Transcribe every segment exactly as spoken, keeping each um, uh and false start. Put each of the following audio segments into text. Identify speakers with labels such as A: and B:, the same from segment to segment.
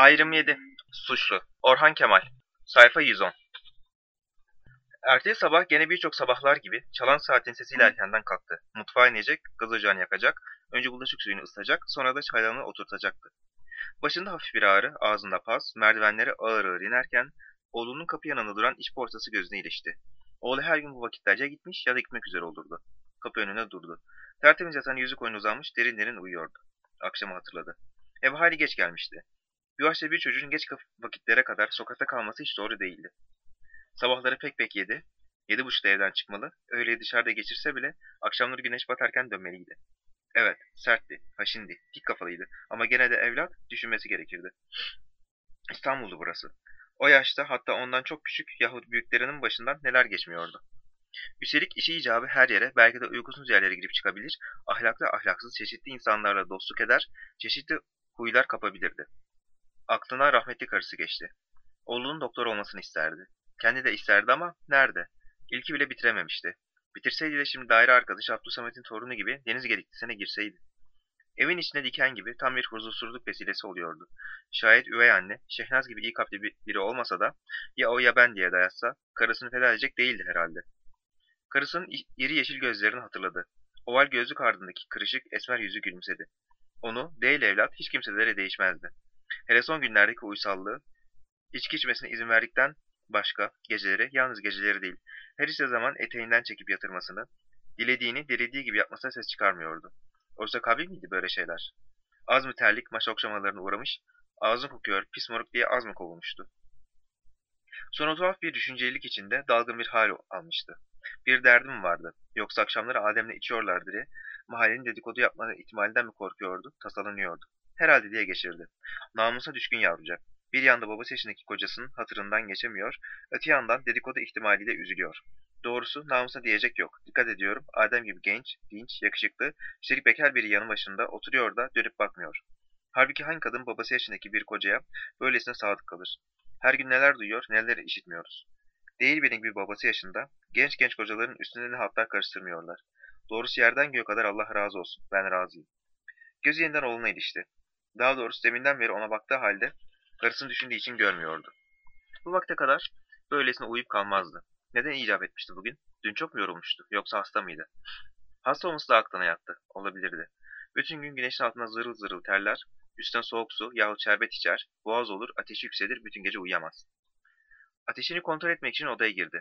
A: Ayrım yedi. Suçlu. Orhan Kemal. Sayfa yüz on. Ertesi sabah gene birçok sabahlar gibi çalan saatin sesiyle erkenden kalktı. Mutfağa inecek, gaz ocağını yakacak, önce bulaşık suyunu ısıtacak, sonra da çaydanlığı oturtacaktı. Başında hafif bir ağrı, ağzında paz, merdivenleri ağır ağır inerken oğlunun kapı yanında duran iş portası gözüne ilişti. Oğlu her gün bu vakitlerce gitmiş ya da gitmek üzere olurdu. Kapı önüne durdu. Tertemiz yatan yüzü koyun uzanmış derin derin uyuyordu. Akşamı hatırladı. Ev hali geç gelmişti. Bu yaşta bir çocuğun geç vakitlere kadar sokakta kalması hiç doğru değildi. Sabahları pek pek yedi, yedi buçukta evden çıkmalı, öğleyi dışarıda geçirse bile akşamları güneş batarken dönmeliydi. Evet, sertti, haşindi, dik kafalıydı ama gene de evlat, düşünmesi gerekirdi. İstanbul'du burası. O yaşta hatta ondan çok küçük yahut büyüklerinin başından neler geçmiyordu. Üstelik işi icabı her yere, belki de uykusuz yerlere girip çıkabilir, ahlaklı ahlaksız çeşitli insanlarla dostluk eder, çeşitli huylar kapabilirdi. Aklına rahmetli karısı geçti. Oğlunun doktor olmasını isterdi. Kendi de isterdi ama nerede? İlki bile bitirememişti. Bitirseydi de şimdi daire arkadaşı Abdülsamet'in torunu gibi deniz gediklisine girseydi. Evin içine diken gibi tam bir huzursuzluk vesilesi oluyordu. Şayet üvey anne, Şehnaz gibi iyi kalpli biri olmasa da ya o ya ben diye dayatsa karısını feda edecek değildi herhalde. Karısının iri yeşil gözlerini hatırladı. Oval gözlük ardındaki kırışık esmer yüzü gülümsedi. Onu, değil evlat, hiç kimselere değişmezdi. Hele son günlerdeki uysallığı, İçki içmesine izin verdikten başka geceleri, yalnız geceleri değil, her işte zaman eteğinden çekip yatırmasını, dilediğini dilediği gibi yapmasına ses çıkarmıyordu. Oysa kabil miydi böyle şeyler? Az mı terlik maç okşamalarına uğramış, ağzın kokuyor, pis moruk diye az mı kovulmuştu? Sonra tuhaf bir düşüncelilik içinde dalgın bir hal almıştı. Bir derdim vardı, yoksa akşamları Adem'le içiyorlardı diye mahallenin dedikodu yapma ihtimalinden mi korkuyordu, tasalanıyordu. Herhalde diye geçirdi. Namusa düşkün yavrucak. Bir yanda babası yaşındaki kocasının hatırından geçemiyor, öte yandan dedikodu ihtimaliyle üzülüyor. Doğrusu namusa diyecek yok. Dikkat ediyorum, Adem gibi genç, dinç, yakışıklı, üstelik bekar biri yanı başında oturuyor da dönüp bakmıyor. Halbuki hangi kadın babası yaşındaki bir kocaya böylesine sadık kalır? Her gün neler duyuyor, neler işitmiyoruz. Değil benim gibi babası yaşında, genç genç kocaların üstüne ne hatlar karıştırmıyorlar. Doğrusu yerden göğe kadar Allah razı olsun, ben razıyım. Gözü yeniden oğluna ilişti. Daha doğrusu deminden beri ona baktığı halde karısını düşündüğü için görmüyordu. Bu vakte kadar böylesine uyuyup kalmazdı. Neden icap etmişti bugün? Dün çok mu yorulmuştu, yoksa hasta mıydı? Hasta olması da aklına yattı, olabilirdi. Bütün gün güneşin altında zırıl zırıl terler, üstüne soğuk su yahut şerbet içer, boğaz olur, ateşi yükselir, bütün gece uyuyamaz. Ateşini kontrol etmek için odaya girdi.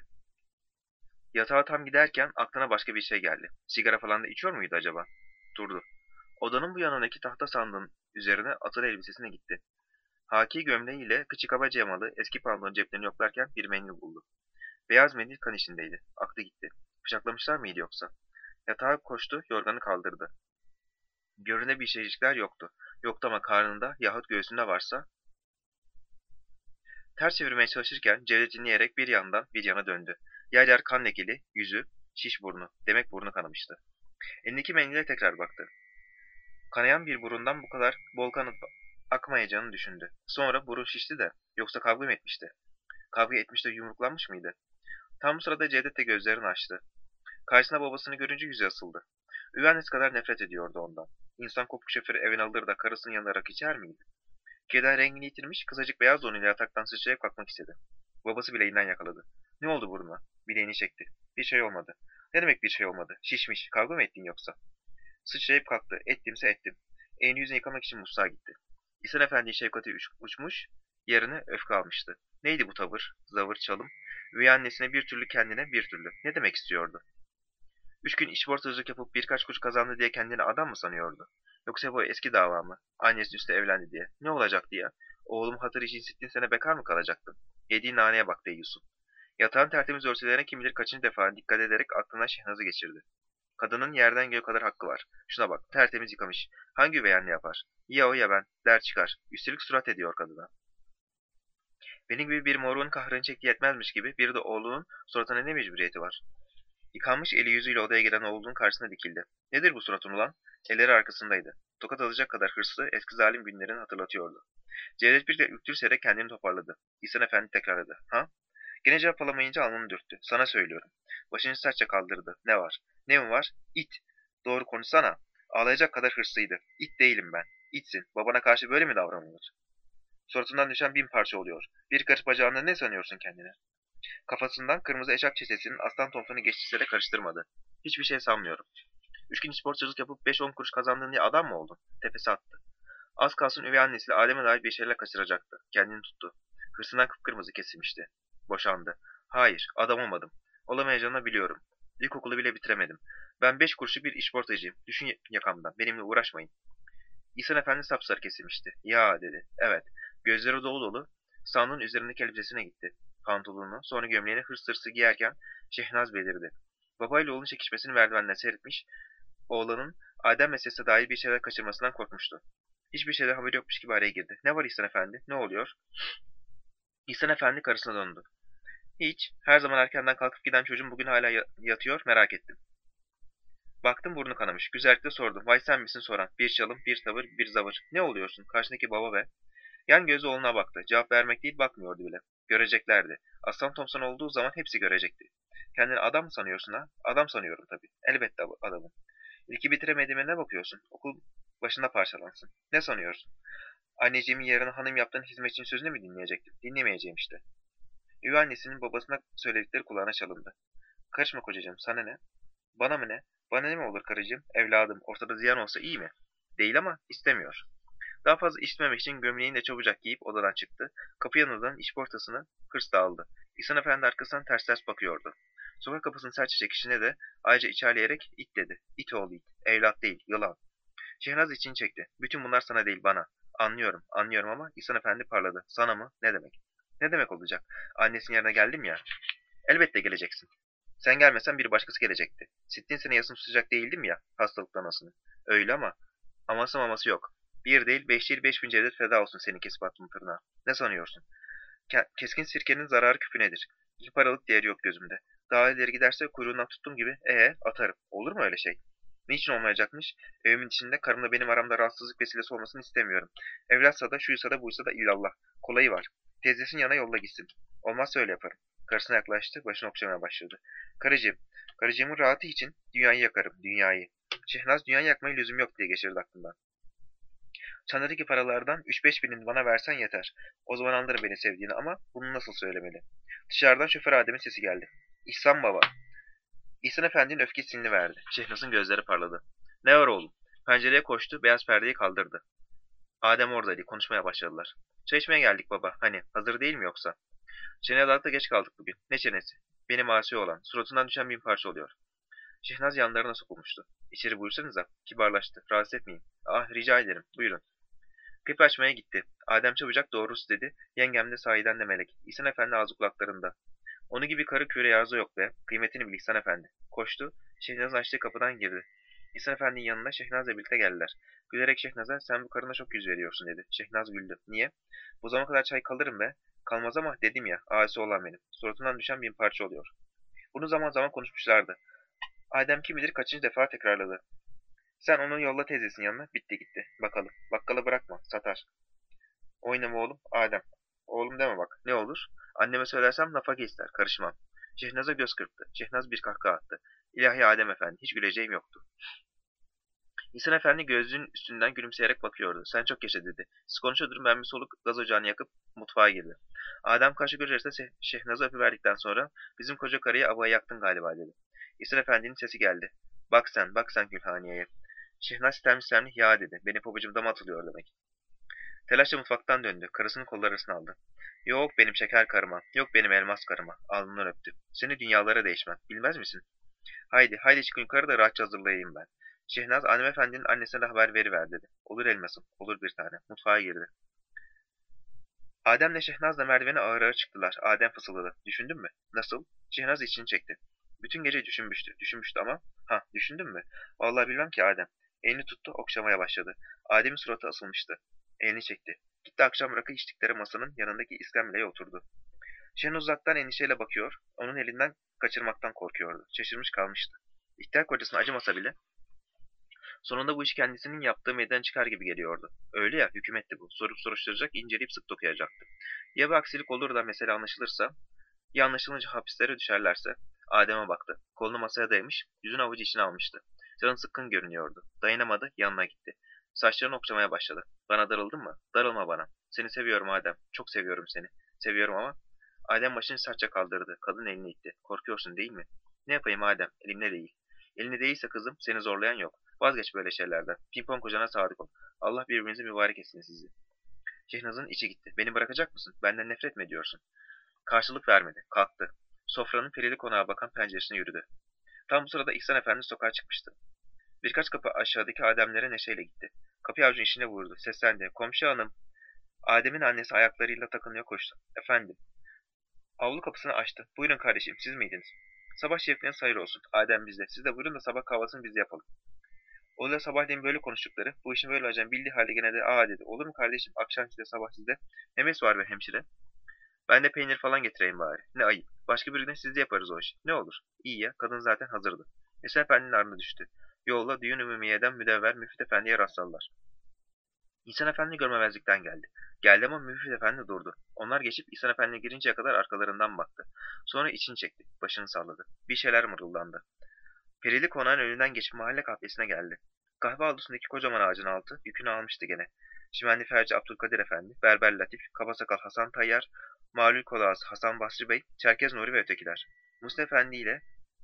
A: Yatağa tam giderken aklına başka bir şey geldi. Sigara falan da içiyor muydu acaba? Durdu. Odanın bu yanındaki tahta sandığın üzerine atılı elbisesine gitti. Haki gömleğiyle kıçı kabaca yamalı eski pantolon ceplerini yoklarken bir mendil buldu. Beyaz mendil kan içindeydi. Aklı gitti. Bıçaklamışlar mıydı yoksa? Yatağa koştu, yorganı kaldırdı. Görüne bir şeycikler yoktu. Yoktu ama karnında yahut göğsünde varsa... Ters çevirmeye çalışırken Cevdet dinleyerek bir yandan bir yana döndü. Yer yer kan lekeli, yüzü, şiş burnu. Demek burnu kanamıştı. Elindeki mendile tekrar baktı. Kanayan bir burundan bu kadar bol kan akmayacağını düşündü. Sonra burun şişti de, yoksa kavga mı etmişti? Kavga etmiş de yumruklanmış mıydı? Tam bu sırada Cevdet de gözlerini açtı. Karşısına babasını görünce yüzü asıldı. Üvey annesi kadar nefret ediyordu ondan. İnsan kopuk şoförü evine alır da karısının yanına rakı içer miydi? Keden rengini yitirmiş, kısacık beyaz donuyla yataktan sıçrayıp kalkmak istedi. Babası bileğinden yakaladı. Ne oldu burnuna? Bileğini çekti. Bir şey olmadı. Ne demek bir şey olmadı? Şişmiş. Kavga mı ettin yoksa? Sıçrayıp kalktı. Ettimse ettim. Elini yüzünü yıkamak için musluğa gitti. İhsan Efendi'nin şefkati uç, uçmuş, yerine öfke almıştı. Neydi bu tavır, zavır, çalım? Üvey annesine bir türlü, kendine bir türlü. Ne demek istiyordu? Üç gün işportacılık yapıp birkaç kuruş kazandı diye kendini adam mı sanıyordu? Yoksa bu eski dava mı? Annesinin üstüne evlendi diye. Ne olacaktı ya? Oğlum hatır için sittin sene bekar mı kalacaktın? Yediğin naneye bak Yusuf. Yatağın tertemiz örtülerine kim bilir kaçıncı defa dikkat ederek aklından Şehnaz'ı geçirdi. Kadının yerden göğe kadar hakkı var. Şuna bak, tertemiz yıkamış. Hangi üvey anne yapar? Ya o ya ben. Der çıkar. Üstelik surat ediyor kadına. Benim gibi bir moruğun kahrını çektiği yetmezmiş gibi bir de oğlunun suratına ne mecburiyeti var? Yıkanmış eli yüzüyle odaya giren oğlunun karşısına dikildi. Nedir bu suratın ulan? Elleri arkasındaydı. Tokat alacak kadar hırslı, eski zalim günlerini hatırlatıyordu. Cevdet bir de ürkürserek kendini toparladı. İhsan Efendi tekrarladı. Ha? Gene cevap alamayınca alnını dürttü. Sana söylüyorum. Başını sertçe kaldırdı. Ne var? Ne mi var? İt. Doğru konuşsana. Ağlayacak kadar hırslıydı. İt değilim ben. İtsin. Babana karşı böyle mi davranılır? Suratından düşen bin parça oluyor. Bir karış bacağında ne sanıyorsun kendine? Kafasından kırmızı eşarp çetesinin aslan Thompson'u geçtiyse de karıştırmadı. Hiçbir şey sanmıyorum. Üç gün sportçılık yapıp beş on kuruş kazandığın diye adam mı oldun? Tepesi attı. Az kalsın üvey annesiyle Adem'e dair bir şeyler kaçıracaktı. Kendini tuttu. Hırsından kıpkırmızı kesilmişti. Boşandı. Hayır, adam olmadım. Olamayacağını biliyorum. İlkokulu bile bitiremedim. Ben beş kuruşluk bir işportacıyım. Düşün yakamdan. Benimle uğraşmayın. İhsan Efendi sapsarı kesilmişti. Ya dedi. Evet. Gözleri dolu dolu. Sandığın üzerindeki elbisesine gitti. Pantolonunu, sonra gömleğini hırs hırsı giyerken Şehnaz belirdi. Babayla oğlun çekişmesini merdivenden seyretmiş, oğlanın Adem meselesine dair bir şeyler kaçırmasından korkmuştu. Hiçbir şeyden haberi yokmuş gibi araya girdi. Ne var İhsan Efendi? Ne oluyor? İhsan Efendi karısına döndü. Hiç. Her zaman erkenden kalkıp giden çocuğum bugün hala yatıyor, merak ettim. Baktım burnu kanamış. Güzellikle sordum. Vay sen misin soran. Bir çalım, bir tavır, bir zavır. Ne oluyorsun? Karşındaki baba be. Yan gözü oğluna baktı. Cevap vermek değil bakmıyordu bile. Göreceklerdi. Aslan Thompson olduğu zaman hepsi görecekti. Kendini adam mı sanıyorsun ha? Adam sanıyorum tabii. Elbette adamım. İlki bitiremediğime ne bakıyorsun? Okul başında parçalansın. Ne sanıyorsun? Anneciğimin yarına hanım yaptığın hizmetçinin sözünü mü dinleyecektim? Dinlemeyeceğim işte. Üvey annesinin babasına söyledikleri kulağına çalındı. Karışma kocacığım, sana ne? Bana mı ne? Bana ne mi olur karıcığım? Evladım, ortada ziyan olsa iyi mi? Değil ama istemiyor. Daha fazla içmemek için gömleğini de çabucak giyip odadan çıktı. Kapı yanından işportasını hırsla aldı. İhsan Efendi arkasından ters ters bakıyordu. Sokak kapısının sertçe çekişine de ayrıca içerleyerek it dedi. İt oğlu it. Evlat değil, yılan. Şehnaz için çekti. Bütün bunlar sana değil bana. Anlıyorum, anlıyorum ama İhsan Efendi parladı. Sana mı? Ne demek? Ne demek olacak? Annesinin yerine geldim ya. Elbette geleceksin. Sen gelmesen bir başkası gelecekti. Sittin sene yasım sıcak değildim ya, hastalıktan anasını. Öyle ama, aması maması yok. Bir değil, beş değil, beş bin cevdet feda olsun senin kesip attığın tırnağa. Ne sanıyorsun? Ke keskin sirkenin zararı küpünedir. İki paralık değeri yok gözümde. Daha ileri giderse kuyruğundan tuttuğum gibi, ee, atarım. Olur mu öyle şey? Niçin olmayacakmış? Evimin içinde karımla benim aramda rahatsızlık vesilesi olmasını istemiyorum. Evlatsa da şuysa da buysa da illallah. Kolayı var. Teyzesin yana yolla gitsin. Olmazsa öyle yaparım. Karısına yaklaştı, başını okşamaya başladı. Karıcığım, karıcığımın rahatı için dünyayı yakarım, dünyayı. Şehnaz dünyayı yakmaya lüzum yok diye geçirdi aklından. Çantadaki paralardan üç beş binini bana versen yeter. O zaman anlarım beni sevdiğini ama bunu nasıl söylemeli? Dışarıdan şoför Adem'in sesi geldi. İhsan baba. İhsan Efendi'nin öfkesini verdi. Şehnaz'ın gözleri parladı. Ne var oğlum? Pencereye koştu, beyaz perdeyi kaldırdı. Adem oradaydı, konuşmaya başladılar. Çay içmeye geldik baba, hani hazır değil mi yoksa? Çene dalakta geç kaldık bugün. Ne çenesi? Benim asi olan, suratından düşen bin parça oluyor. Şehnaz yanlarına sokulmuştu. İçeri buyursanıza, kibarlaştı. Rahatsız etmeyin. Ah rica ederim, buyurun. Kapı açmaya gitti. Adem çabucak doğrusu dedi. Yengem de sahiden de melek. İhsan Efendi ağzı kulaklarında. Onu gibi karı köre yarzı yok be. Kıymetini bil İhsan Efendi. Koştu. Şehnaz'ın açtığı kapıdan girdi. İhsan Efendi'nin yanına Şehnaz'la birlikte geldiler. Gülerek Şehnaz'a sen bu karına çok yüz veriyorsun dedi. Şehnaz güldü. Niye? Bu zamana kadar çay kalırım be. Kalmaz ama dedim ya ağası olan benim. Suratından düşen bin parça oluyor. Bunu zaman zaman konuşmuşlardı. Adem kim bilir kaçıncı defa tekrarladı. Sen onu yolla teyzesinin yanına. Bitti gitti. Bakalım. Bakkalı bırakma. Satar. Oynama oğlum. Adem. Oğlum deme bak. Ne olur? Anneme söylersem nafaka ister. Karışmam. Şehnaz'a göz kırptı. Şehnaz bir kahkaha attı. İlahi Adem Efendi. Hiç güleceğim yoktu. İhsan Efendi gözlüğün üstünden gülümseyerek bakıyordu. Sen çok yaşa dedi. Siz konuşa durun ben bir soluk gaz ocağını yakıp mutfağa girdi. Adem kaşı görecekse Şehnaz'ı öpüverdikten sonra bizim koca karıyı abaya yaktın galiba dedi. İhsan Efendi'nin sesi geldi. Bak sen, bak sen Gülhaniye'ye. Şehnaz sistemli sistemli ya dedi. Benim pabucum dama atılıyor demek. Telaşla mutfaktan döndü. Karısının kolları arasına aldı. Yok benim şeker karıma. Yok benim elmas karıma. Alnından öptü. Seni dünyalara değişmem. Bilmez misin? Haydi, haydi çıkın yukarı da rahatça hazırlayayım ben. Şehnaz hanımefendinin annesine de haber veriver dedi. Olur elmasım, olur bir tane. Mutfağa girdi. Adem'le Şehnaz da merdivene ağır ağır çıktılar. Adem fısıldadı. Düşündün mü? Nasıl? Şehnaz içini çekti. Bütün gece düşünmüştü. Düşünmüştü ama. Ha, düşündün mü? Vallahi bilmem ki Adem. Elini tuttu, okşamaya başladı. Adem'in suratı asılmıştı. Elini çekti. Gitti akşam rakı içtikleri masanın yanındaki iskemleye oturdu. Şehnaz uzaktan endişeyle bakıyor, onun elinden kaçırmaktan korkuyordu. Şaşırmış kalmıştı. İhtiyar kocasına acımasa bile sonunda bu iş kendisinin yaptığı meydana çıkar gibi geliyordu. Öyle ya, hükümetti bu. Sorup soruşturacak, inceleyip sık dokuyacaktı. Ya bir aksilik olur da mesele anlaşılırsa, ya anlaşılınca hapislere düşerlerse, Adem'e baktı. Kolunu masaya dayamış, yüzünü avucu içine almıştı. Canı sıkkın görünüyordu. Dayanamadı, yanına gitti. Saçlarını okşamaya başladı. Bana darıldın mı? Darılma bana. Seni seviyorum Adem. Çok seviyorum seni. Seviyorum ama... Adem başını sertçe kaldırdı. Kadın elini itti. Korkuyorsun değil mi? Ne yapayım Adem? Elimde değil. Elinde değilse kızım seni zorlayan yok. Vazgeç böyle şeylerden. Pimpon kocana sadık ol. Allah birbirinizi mübarek etsin sizi. Şehnaz'ın içi gitti. Beni bırakacak mısın? Benden nefret mi ediyorsun? Karşılık vermedi. Kalktı. Sofranın perili konağa bakan penceresine yürüdü. Tam bu sırada İhsan Efendi sokağa çıkmıştı. Birkaç kapı aşağıdaki Ademlere neşeyle gitti. Kapıyı avucun içine vurdu. Seslendi. Komşu hanım. Adem'in annesi ayaklarıyla takınıyor koştu. Efendim. Avlu kapısını açtı. Buyurun kardeşim siz miydiniz? Sabah şerifleriniz hayır olsun. Adem bizde. Siz de buyurun da sabah kahvaltısını biz yapalım. Oğluyla sabahleyin böyle konuştukları, bu işin böyle olacağını bildiği halde gene de aa dedi. Olur mu kardeşim akşam sizde sabah sizde. Hemes var be hemşire. Ben de peynir falan getireyim bari. Ne ayıp. Başka bir gün sizde yaparız o işi. Ne olur. İyi ya kadın zaten hazırdı. Eşref Efendi'nin ardına düştü. Yolda düğün ümumiyeden müdevver Müfit Efendi'ye rastladılar. İhsan Efendi görmemezlikten geldi. Geldi ama Müfit Efendi durdu. Onlar geçip İhsan Efendi'ye girinceye kadar arkalarından baktı. Sonra içini çekti. Başını salladı. Bir şeyler mırıldandı. Perili konağın önünden geçip mahalle kahvesine geldi. Kahve avlusundaki kocaman ağacın altı yükünü almıştı gene. Şimendi Ferci Abdülkadir Efendi, Berber Latif, Kabasakal Hasan Tayyar, Malul Kolağası Hasan Basri Bey, Çerkez Nuri ve ötekiler. Mustafa Efendi ile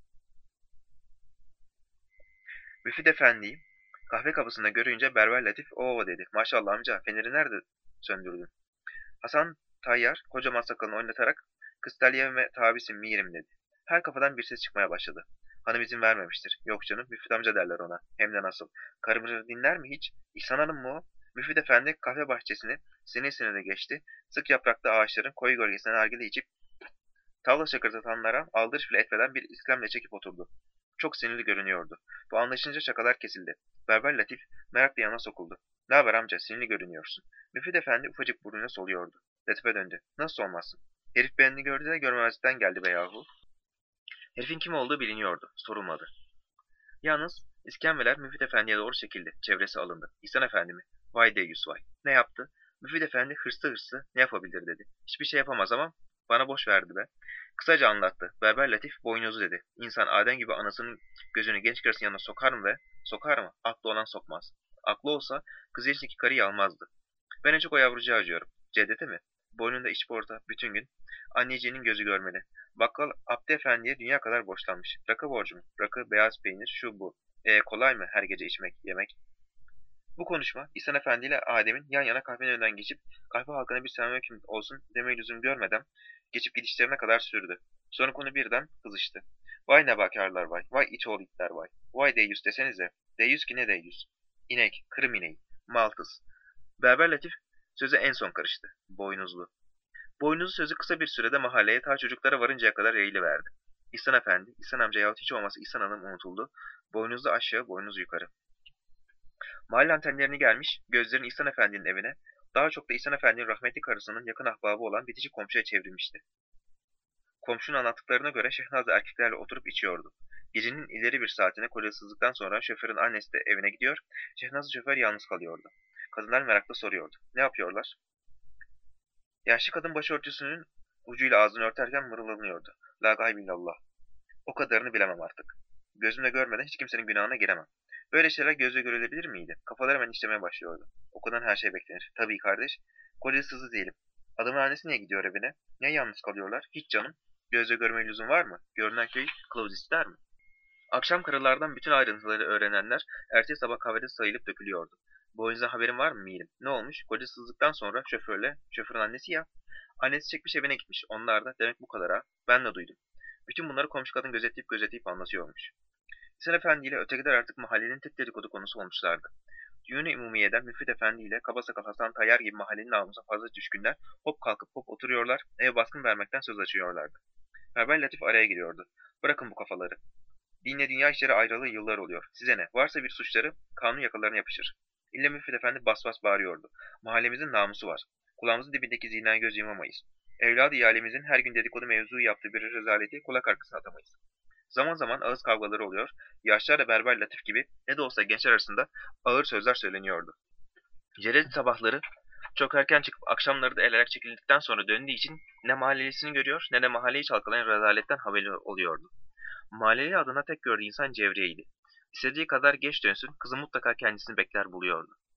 A: Müfit Efendi'yi kahve kapısında görünce Berber Latif ooo dedi. Maşallah amca feneri nerede söndürdün? Hasan Tayyar kocaman sakalını oynatarak Kıstalye ve tabisin mirim dedi. Her kafadan bir ses çıkmaya başladı. Hanım izin vermemiştir. Yok canım Müfit amca derler ona. Hem de nasıl. Karımı dinler mi hiç? İhsan Hanım mı o? Müfit Efendi kahve bahçesini sine sine de geçti. Sık yapraklı ağaçların koyu gölgesine nargile içip tavla şakırdatanlara aldırış bile etmeden bir iskemle çekip oturdu. Çok sinirli görünüyordu. Bu anlaşılınca şakalar kesildi. Berber Latif merakla yana sokuldu. Ne haber amca sinirli görünüyorsun. Müfit Efendi ufacık burnuyla soluyordu. Latif'e döndü. Nasıl olmazsın? Herif beni gördü de görmemezlikten geldi be yahu. Herifin kim olduğu biliniyordu. Sorulmadı. Yalnız iskemleler Müfit Efendi'ye doğru çekildi. Çevresi alındı. İhsan Efendi mi? Vay deyyus vay. Ne yaptı? Müfit Efendi hırslı hırslı ne yapabilir dedi. Hiçbir şey yapamaz ama bana boş verdi be. Kısaca anlattı. Berber Latif boynuzu dedi. İnsan Adem gibi anasının gözünü genç karısının yanına sokar mı ve sokar mı? Aklı olan sokmaz. Aklı olsa kız yaşındaki karıyı almazdı. Ben en çok o yavrucağı acıyorum. Cevdet'e mi? Boynunda iç borta bütün gün. Anneciğinin gözü görmeli. Bakkal Abdi Efendi'ye dünya kadar borçlanmış. Rakı borcu mu? Rakı, beyaz peynir, şu bu. E kolay mı her gece içmek, yemek? Bu konuşma İhsan Efendi ile Adem'in yan yana kahvenin önünden geçip kahve halkına bir selamünaleyküm olsun deme lüzum görmeden geçip gidişlerine kadar sürdü. Sonra konu birden kızıştı. Vay nebakarlar vay, vay iç oğlu itler vay. Vay deyyus desenize. Deyyus ki ne deyyus? İnek, Kırım ineği, maltız. Berber Latif söze en son karıştı. Boynuzlu. Boynuzlu sözü kısa bir sürede mahalleye ta çocuklara varıncaya kadar yayılıverdi. İhsan Efendi, İhsan amca yahut hiç olmazsa İhsan Hanım unutuldu. Boynuzlu aşağı, boynuz yukarı. Mahalle antenlerini gelmiş, gözlerini İhsan Efendi'nin evine, daha çok da İhsan Efendi'nin rahmetli karısının yakın ahbabı olan bitişik komşuya çevrilmişti. Komşunun anlattıklarına göre Şehnaz erkeklerle oturup içiyordu. Gecenin ileri bir saatine kocasızlıktan sonra şoförün annesi de evine gidiyor, Şehnaz'ı şoför yalnız kalıyordu. Kadınlar merakla soruyordu. Ne yapıyorlar? Yaşlı kadın başörtüsünün ucuyla ağzını örterken mırıldanıyordu. La gaybillallah. O kadarını bilemem artık. Gözümle görmeden hiç kimsenin günahına giremem. Böyle şeyler gözle görülebilir miydi? Kafalar hemen işlemeye başlıyordu. Okuldan her şey beklenir. Tabii kardeş. Kocasızı değilim. Adamın annesi niye gidiyor evine? Niye yalnız kalıyorlar? Hiç canım. Gözle görmeye lüzum var mı? Görünen köy kılavuz ister mi? Akşam karılardan bütün ayrıntıları öğrenenler ertesi sabah kahvede sayılıp dökülüyordu. Bu yüzden haberin var mı Mirim? Ne olmuş? Kocasızlıktan sonra şoförle, şoförün annesi ya. Annesi çekmiş evine gitmiş. Onlar da demek bu kadar ha. Ben de duydum. Bütün bunları komşu kadın gözetleyip gözetleyip anlatıyormuş. İhsan Efendi ile ötekiler artık mahallenin tek dedikodu konusu olmuşlardı. Düğün-i Umumiye'den Müfit Efendi ile Kabasakal Hasan Tayyar gibi mahallenin namusuna fazla düşkünler hop kalkıp hop oturuyorlar, eve baskın vermekten söz açıyorlardı. Berber Latif araya giriyordu. Bırakın bu kafaları. Dinle dünya işleri ayrılığı yıllar oluyor. Size ne? Varsa bir suçları kanun yakalarına yapışır. İlle Müfit Efendi bas bas bağırıyordu. Mahallemizin namusu var. Kulağımızın dibindeki zinaya göz yumamayız. Evladı ihalemizin her gün dedikodu mevzu yaptığı bir rezaleti kulak arkasına atamayız. Zaman zaman ağız kavgaları oluyor. Yaşlılar da Berber Latif gibi ne de olsa gençler arasında ağır sözler söyleniyordu. Celal sabahları çok erken çıkıp akşamları da el ayak çekildikten sonra döndüğü için ne mahallelisini görüyor ne de mahalleyi çalkalayan rezaletten haberi oluyordu. Mahalleli adına tek gördüğü insan Cevriye'ydi. İstediği kadar geç dönsün, kızı mutlaka kendisini bekler buluyordu.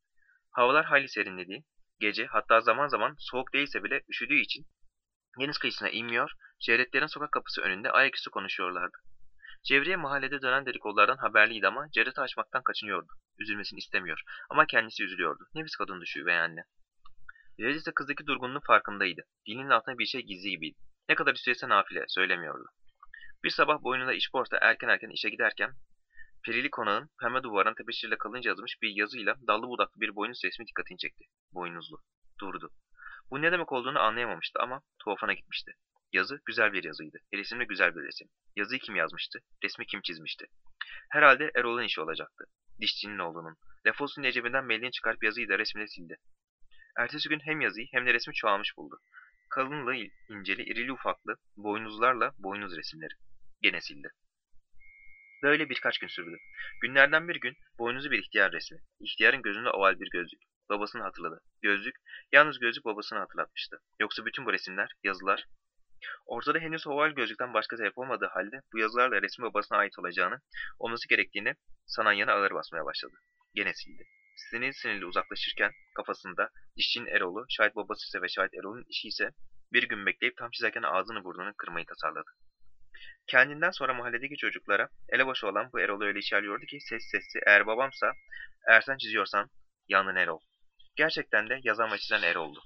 A: Havalar hayli serinlediği, gece hatta zaman zaman soğuk değilse bile üşüdüğü için deniz kıyısına inmiyor, Cevdetlerin sokak kapısı önünde ayaküstü konuşuyorlardı. Cevriye mahallede dönen dedikodulardan haberliydi ama Cevdet'i açmaktan kaçınıyordu. Üzülmesini istemiyor ama kendisi üzülüyordu. Nefis kadın düşüyor ve anne. Cevdet ise kızdaki durgunluğun farkındaydı. Dilinin altında bir şey gizli gibiydi. Ne kadar istese nafile, söylemiyordu. Bir sabah boynunda işporta erken erken işe giderken Perili konağın pembe duvarın tepeşiriyle kalınca yazılmış bir yazıyla dallı budaklı bir boynuz resmi dikkatini çekti. Boynuzlu. Durdu. Bu ne demek olduğunu anlayamamıştı ama tuhafına gitmişti. Yazı güzel bir yazıydı. Resim de güzel bir resim. Yazıyı kim yazmıştı? Resmi kim çizmişti? Herhalde Erol'un işi olacaktı. Dişçinin oğlunun. Lefos'un cebinden mailini çıkarıp yazıyı da resmine sildi. Ertesi gün hem yazıyı hem de resmi çoğalmış buldu. Kalınlı, inceli, irili ufaklı, boynuzlarla boynuz resimleri. Gene sildi. Böyle birkaç gün sürdü. Günlerden bir gün boynuzlu bir ihtiyar resmi. İhtiyarın gözünde oval bir gözlük. Babasını hatırladı. Gözlük, yalnız gözlük babasını hatırlatmıştı. Yoksa bütün bu resimler, yazılar, ortada henüz oval gözlükten başka sebep olmadığı halde bu yazılarla resmi babasına ait olacağını, olması gerektiğini sanan yana ağır basmaya başladı. Gene sildi. Sinirli sinirli uzaklaşırken kafasında dişçinin Erol'u, şahit babası ise ve şahit Erol'un işi ise bir gün bekleyip tam çizerken ağzını burnunu kırmayı tasarladı. Kendinden sonra mahalledeki çocuklara elebaşı olan bu Erol'u öyle içerliyordu ki ses sesli eğer babamsa, eğer sen çiziyorsan yandın Erol. Gerçekten de yazan ve çizen Erol'du.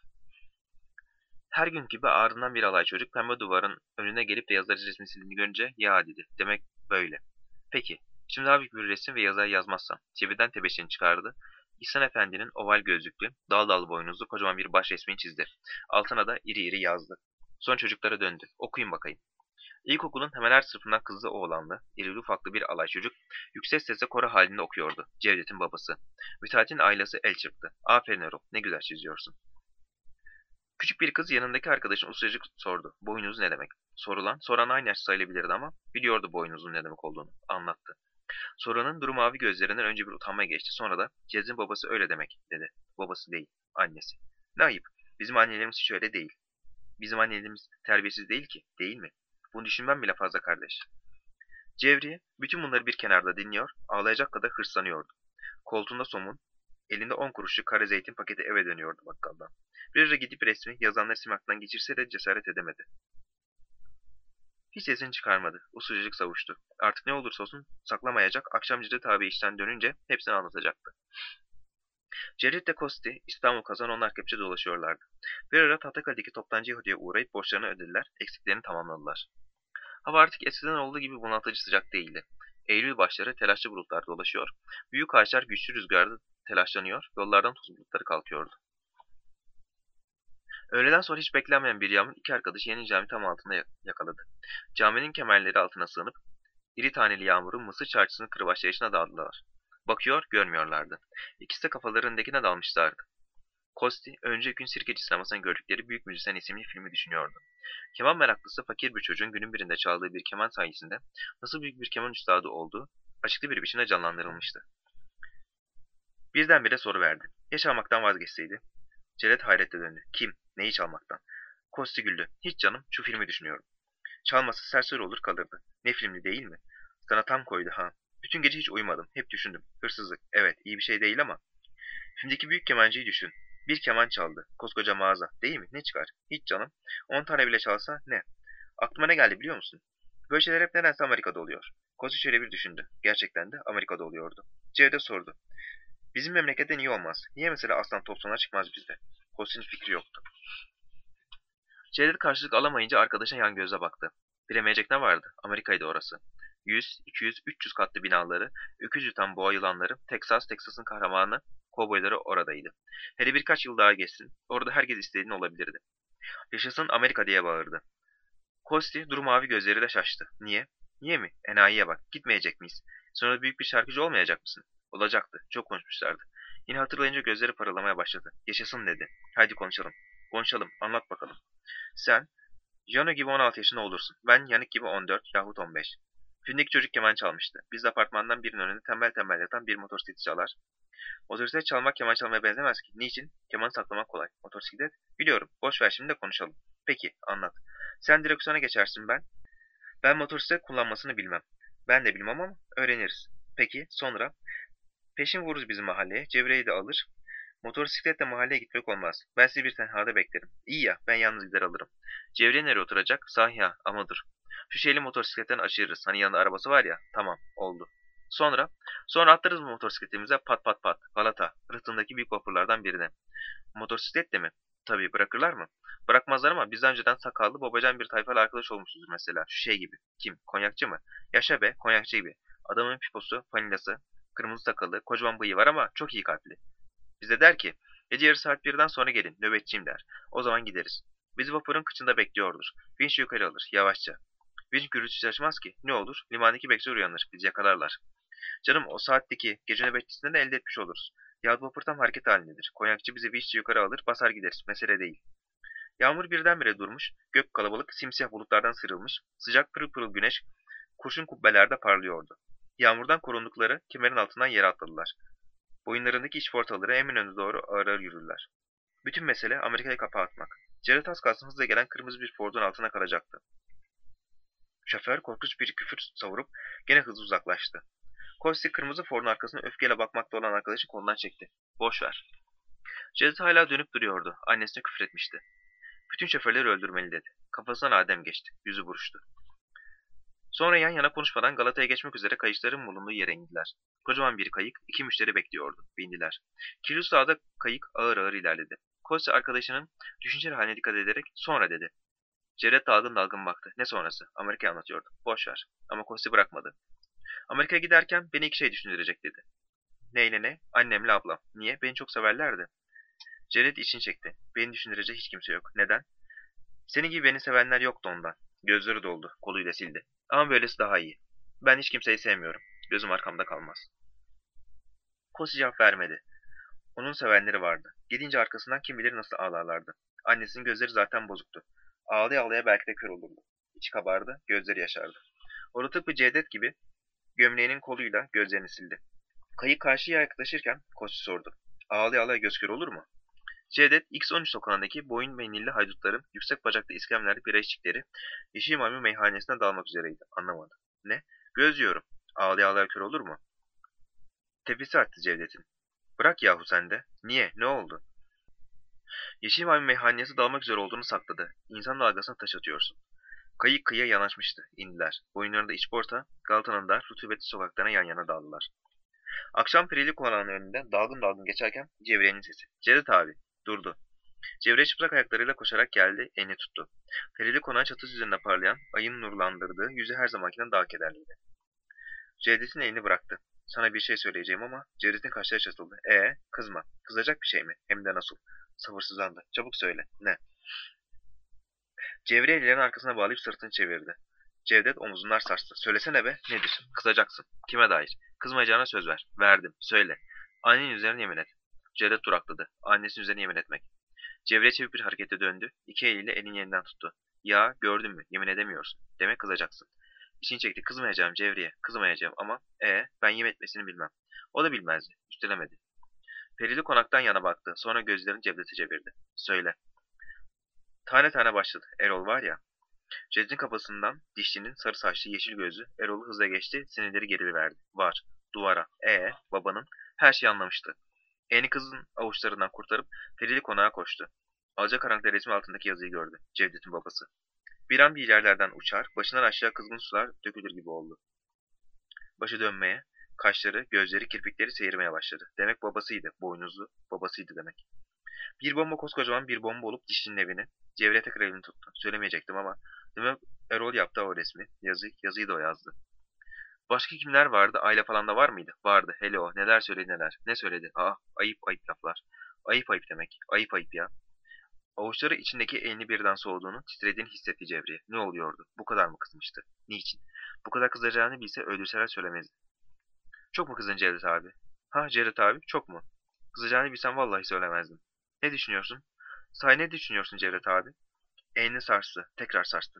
A: Her gün gibi ardından bir alay çocuk pembe duvarın önüne gelip de yazarı resmi sildiğini görünce ya dedi. Demek böyle. Peki, şimdi daha büyük bir resim ve yazar yazmazsam. Cebinden tebeşirini çıkardı. İhsan Efendi'nin oval gözlüklü, dal dal boynuzlu kocaman bir baş resmini çizdi. Altına da iri iri yazdı. Sonra çocuklara döndü. Okuyun bakayım. İlkokulun hemen her sınıfından kızlı oğlanlı, irili ufaklı bir alay çocuk, yüksek sesle koro halinde okuyordu. Cevdet'in babası. Müteahhitin ailesi el çırptı. Aferin Erol, ne güzel çiziyorsun. Küçük bir kız yanındaki arkadaşın usulca sordu. Boynuz ne demek? Sorulan, soran aynı yaş sayılabilirdi ama biliyordu boynuzun ne demek olduğunu. Anlattı. Soranın duru mavi gözlerinden önce bir utanma geçti. Sonra da Cevdet'in babası öyle demek dedi. Babası değil, annesi. Ne ayıp. Bizim annelerimiz hiç öyle değil. Bizim annelerimiz terbiyesiz değil ki, değil mi? Bunu düşünmem bile fazla kardeş. Cevriye bütün bunları bir kenarda dinliyor, ağlayacak kadar hırslanıyordu. Koltuğunda somun, elinde on kuruşluk kara zeytin paketi eve dönüyordu bakkaldan. Bir ara gidip resmi, yazanları simaktan geçirse de cesaret edemedi. Hiç sesini çıkarmadı, usulcacık savuştu. Artık ne olursa olsun saklamayacak, akşam Cevdet abi işten dönünce hepsini anlatacaktı. Cevdet de Kosti, İstanbul kazan onlar kepçe dolaşıyorlardı. Bir ara Tahtakale'deki toptancı Yahudi'ye uğrayıp borçlarını ödediler, eksiklerini tamamladılar. Hava artık eskiden olduğu gibi bunaltıcı sıcak değildi. Eylül başları telaşlı bulutlar dolaşıyor, büyük ağaçlar güçlü rüzgarda telaşlanıyor, yollardan toz bulutları kalkıyordu. Öğleden sonra hiç beklenmeyen bir yağmur iki arkadaşı yeni cami tam altında yakaladı. Caminin kemerleri altına sığınıp iri taneli yağmurun mısır çarşısının kırbaçlayışına daldılar. Bakıyor, görmüyorlardı. İkisi de kafalarındakine dalmışlardı. Kosti, önceki gün sirkeci sinemasında gördükleri Büyük Müzisyen isimli filmi düşünüyordu. Keman meraklısı fakir bir çocuğun günün birinde çaldığı bir keman sayesinde nasıl büyük bir keman üstadı olduğu açıklı bir biçimde canlandırılmıştı. Birdenbire soru verdi. Ya çalmaktan vazgeçseydi? Cevdet hayretle döndü. Kim? Neyi çalmaktan? Kosti güldü. Hiç canım, şu filmi düşünüyorum. Çalması serseri olur kalırdı. Ne filmdi değil mi? Sana tam koydu ha. Bütün gece hiç uyumadım. Hep düşündüm. Hırsızlık. Evet, iyi bir şey değil ama. Filmdeki büyük kemancıyı düşün. Bir keman çaldı. Koskoca mağaza. Değil mi? Ne çıkar? Hiç canım. On tane bile çalsa ne? Aklıma ne geldi biliyor musun? Böyle şeyler hep nedense Amerika'da oluyor. Kozi şöyle bir düşündü. Gerçekten de Amerika'da oluyordu. Cevdet sordu. Bizim memlekette niye olmaz? Niye mesela aslan topsona çıkmaz bizde? Kozi'nin fikri yoktu. Cevdet karşılık alamayınca arkadaşına yan göze baktı. Bilemeyecek ne vardı? Amerika'ydı orası. yüz, iki yüz, üç yüz katlı binaları, öküz yutan boğa yılanları, Teksas, Teksas'ın kahramanı, kovboyları oradaydı. Hele birkaç yıl daha geçsin, orada herkes istediğini olabilirdi. Yaşasın Amerika diye bağırdı. Kosti duru mavi gözleriyle şaştı. Niye? Niye mi? Enayiye bak. Gitmeyecek miyiz? Sonra büyük bir şarkıcı olmayacak mısın? Olacaktı. Çok konuşmuşlardı. Yine hatırlayınca gözleri paralamaya başladı. Yaşasın dedi. Haydi konuşalım. Konuşalım. Anlat bakalım. Sen, Jano gibi on altı yaşında olursun. Ben Yannick gibi on dört yahut on beş. Filmdeki çocuk keman çalmıştı. Biz de apartmandan birinin önünde tembel tembel yatan bir motosiklet çalar. Motosiklet çalmak keman çalmaya benzemez ki. Niçin? Kemanı saklamak kolay. Motosiklet? Biliyorum. Boş ver şimdi de konuşalım. Peki, anlat. Sen direksiyona geçersin ben. Ben motosiklet kullanmasını bilmem. Ben de bilmem ama öğreniriz. Peki, sonra? Peşin vururuz bizim mahalleye. Cevreyi de alır. Motosikletle mahalleye gitmek olmaz. Ben sizi bir tenhada beklerim. İyi ya, ben yalnız gider alırım. Cevriye nereye oturacak? Sahi ya, ama dur. Şu şeyli motosikletten aşırırız. Hani yanında arabası var ya. Tamam, oldu. Sonra? Sonra atlarız bu motosikletimize pat pat pat. Galata, rıhtımdaki büyük vapurlardan birine. Motosikletle mi? Tabii, bırakırlar mı? Bırakmazlar ama biz önceden sakallı babacan bir tayfalı arkadaş olmuşuzdur mesela. Şu şey gibi. Kim? Konyakçı mı? Yaşa be, konyakçı gibi. Adamın piposu, fanilası, kırmızı sakalı, kocaman bıyığı var ama çok iyi kalpli. Bize der ki, gece yarı saat birden sonra gelin, nöbetçiyim der. O zaman gideriz. Bizi vapurun kıçında bekliyordur. Vinç yukarı alır, yavaşça. Vinç gürültü açmaz ki. Ne olur? Limandaki bekçiler uyanır, bizi yakalarlar. Canım o saatteki gece nöbetçisinden de elde etmiş oluruz. Yahut vapur tam hareket halindedir. Konyakçı bizi vinçle yukarı alır, basar gideriz. Mesele değil. Yağmur birdenbire durmuş, gök kalabalık, simsiyah bulutlardan sıyrılmış, sıcak pırıl pırıl güneş kurşun kubbelerde parlıyordu. Yağmurdan korundukları kemerin altından yere atladılar. Boyunlarındaki işportaları Eminönü'ne doğru ağır ağır yürüdüler. Bütün mesele Amerika'yı kapağa atmak. Jared az kalsın hızla gelen kırmızı bir Ford'un altına kalacaktı. Şoför korkunç bir küfür savurup gene hızlı uzaklaştı. Kosti kırmızı Ford'un arkasına öfkeyle bakmakta olan arkadaşı kolundan çekti. Boş ver. Jared hala dönüp duruyordu. Annesine küfür etmişti. Bütün şoförleri öldürmeli dedi. Kafasından Adem geçti. Yüzü buruştu. Sonra yan yana konuşmadan Galata'ya geçmek üzere kayışların bulunduğu yere indiler. Kocaman bir kayık, iki müşteri bekliyordu. Bindiler. Kirli sahada kayık ağır ağır ilerledi. Kosti arkadaşının düşünceli haline dikkat ederek sonra dedi. Jared dalgın dalgın baktı. Ne sonrası? Amerika anlatıyordu. Boş ver. Ama Kosti bırakmadı. Amerika'ya giderken beni iki şey düşündürecek dedi. Neyle ne? Annemle ablam. Niye? Beni çok severlerdi. Jared için çekti. Beni düşündürecek hiç kimse yok. Neden? Senin gibi beni sevenler yoktu ondan. Gözleri doldu. Koluyla sildi. Ama böylesi daha iyi. Ben hiç kimseyi sevmiyorum. Gözüm arkamda kalmaz. Kosi cevap vermedi. Onun sevenleri vardı. Gidince arkasından kim bilir nasıl ağlarlardı. Annesinin gözleri zaten bozuktu. Ağlaya ağlaya belki de kör olurdu. İçi kabardı, gözleri yaşardı. Orada tıpkı Cevdet gibi gömleğinin koluyla gözlerini sildi. Kayık karşıya yaklaşırken Kosi sordu. Ağlaya ağlaya göz kör olur mu? Cevdet, X on üç sokağındaki boyun mendilli haydutların yüksek bacaklı iskemlerde bira içtikleri Yeşil Maymun meyhanesine dalmak üzereydi. Anlamadı. Ne? Göz yiyorum. Ağlaya ağlaya kör olur mu? Tepesi attı Cevdet'in. Bırak yahu sen de. Niye? Ne oldu? Yeşil Maymun meyhanesi dalmak üzere olduğunu sakladı. İnsan dalgasına taş atıyorsun. Kayık kıyıya yanaşmıştı. İndiler. Boyunlarında içporta, Galata'nın da rutubetli sokaklarına yan yana daldılar. Akşam perili konağının önünde dalgın dalgın geçerken Cevriye'nin sesi. Cevdet abi. Durdu. Cevriye çıplak ayaklarıyla koşarak geldi, elini tuttu. Perili konağın çatısı üzerinde parlayan, ayın nurlandırdığı yüzü her zamankinden daha kederliydi. Cevdet'in elini bıraktı. Sana bir şey söyleyeceğim ama Cevdet'in kaşları çatıldı. Ee, kızma. Kızacak bir şey mi? Hem de nasıl? Sabırsızlandı. Çabuk söyle. Ne? Cevriye ellerini arkasına bağlayıp sırtını çevirdi. Cevdet omuzundan sarstı. Söylesene be. Nedir? Kızacaksın. Kime dair? Kızmayacağına söz ver. Verdim. Söyle. Annenin üzerine yemin et. Cevdet durakladı. Annesinin üzerine yemin etmek. Cevriye çevik bir harekete döndü. İki eliyle elini yeniden tuttu. Ya gördün mü? Yemin edemiyorsun. Demek kızacaksın. İçini çekti. Kızmayacağım Cevriye. Kızmayacağım ama e ben yemin etmesini bilmem. O da bilmezdi. Üstelemedi. Perili konaktan yana baktı. Sonra gözlerini Cevdet'e çevirdi. Söyle. Tane tane başladı. Erol var ya. Cevdet'in kafasından dişlinin sarı saçlı yeşil gözlü Erol'u hızla geçti. Sinirleri geriverdi. Var. Duvara. E babanın. Her şeyi anlamıştı. Elini kızın avuçlarından kurtarıp perili konağa koştu. Alacakaranlıkta resmi altındaki yazıyı gördü. Cevdet'in babası. Bir an bir yerlerden uçar, başından aşağı kızgın sular dökülür gibi oldu. Başı dönmeye, kaşları, gözleri, kirpikleri seyirmeye başladı. Demek babasıydı, boynuzlu, babasıydı demek. Bir bomba koskocaman bir bomba olup dişinin evini, Cevriye tekrar elini tuttu. Söylemeyecektim ama, demek Erol yaptı o resmi, yazı, yazıyı da o yazdı. Başka kimler vardı? Aile falan da var mıydı? Vardı. Hele o. Neler söyledi neler. Ne söyledi? Ah, ayıp ayıp laflar. Ayıp ayıp demek. Ayıp ayıp ya. Avuçları içindeki elini birden soğuduğunu, titrediğini hissetti Cevriye. Ne oluyordu? Bu kadar mı kızmıştı? Niçin? Bu kadar kızacağını bilse öldürseler söylemezdi. Çok mu kızdın Cevdet abi? Ha Cevdet abi, çok mu? Kızacağını bilsem vallahi söylemezdim. Ne düşünüyorsun? Sahi ne düşünüyorsun Cevdet abi? Elini sarstı. Tekrar sarstı.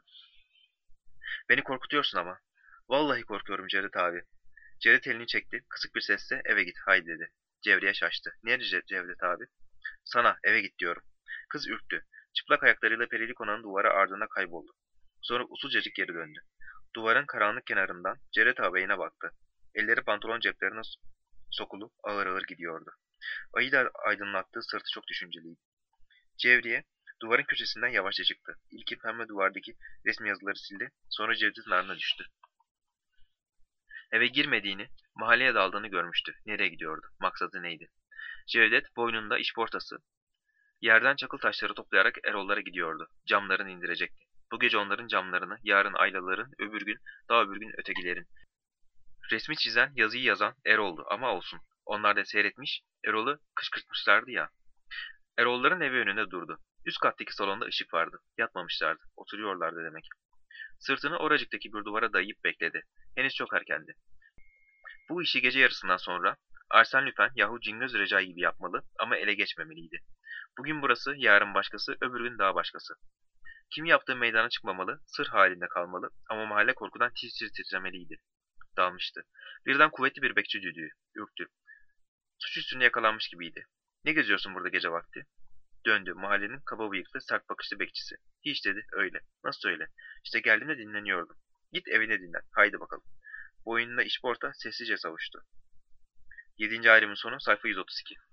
A: Beni korkutuyorsun ama. Vallahi korkuyorum Cevdet abi. Cevdet elini çekti. Kısık bir sesle eve git haydi dedi. Cevriye şaştı. Niye Cevdet abi? Sana eve git diyorum. Kız ürktü. Çıplak ayaklarıyla perili konağın duvarı ardına kayboldu. Sonra usulcacık geri döndü. Duvarın karanlık kenarından Cevdet ağabeyine baktı. Elleri pantolon ceplerine sokulup ağır ağır gidiyordu. Ayıyla aydınlattığı sırtı çok düşünceliydi. Cevriye duvarın köşesinden yavaşça çıktı. İlkin pembe duvardaki resmi yazıları sildi. Sonra Cevdet'in ardına düştü. Eve girmediğini, mahalleye daldığını görmüştü. Nereye gidiyordu? Maksadı neydi? Cevdet boynunda işportası, yerden çakıl taşları toplayarak Erollara gidiyordu. Camlarını indirecekti. Bu gece onların camlarını, yarın Aylaların, öbür gün, daha öbür gün ötekilerin. Resmi çizen, yazıyı yazan Erol'du ama olsun. Onlar da seyretmiş, Erol'u kışkırtmışlardı ya. Erol'ların evi önünde durdu. Üst kattaki salonda ışık vardı. Yatmamışlardı. Oturuyorlardı demek. Sırtını oracıktaki bir duvara dayayıp bekledi. Henüz çok erkendi. Bu işi gece yarısından sonra Arsène Lupin yahut Cingöz Recai gibi yapmalı ama ele geçmemeliydi. Bugün burası, yarın başkası, öbür gün daha başkası. Kim yaptığı meydana çıkmamalı, sır halinde kalmalı ama mahalle korkudan tir tir titremeliydi. Dalmıştı. Birden kuvvetli bir bekçi düdüğü, ürktü. Suç üstünde yakalanmış gibiydi. Ne geziyorsun burada gece vakti? Döndü, mahallenin kaba bıyıklı, sert bakışlı bekçisi. Hiç dedi, öyle. Nasıl öyle? İşte geldiğimde dinleniyordum. Git evine dinlen, haydi bakalım. Boynunda işporta sessizce savuştu. Yedinci ayrımın sonu sayfa yüz otuz iki.